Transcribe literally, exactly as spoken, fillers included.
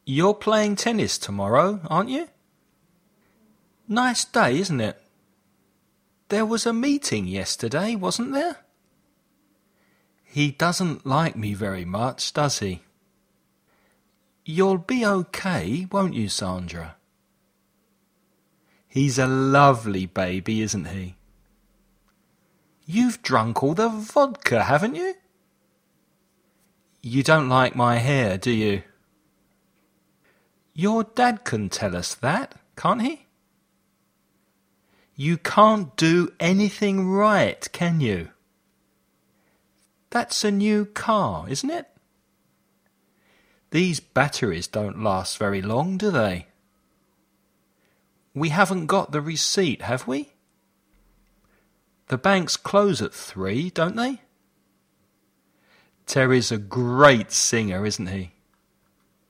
You're playing tennis tomorrow, aren't you? Nice day, isn't it? There was a meeting yesterday, wasn't there? He doesn't like me very much, does he? You'll be okay, won't you, Sandra? He's a lovely baby, isn't he? You've drunk all the vodka, haven't you? You don't like my hair, do you? Your dad can tell us that, can't he? You can't do anything right, can you? That's a new car, isn't it? These batteries don't last very long, do they? We haven't got the receipt, have we? The banks close at three, don't they? Terry's a great singer, isn't he?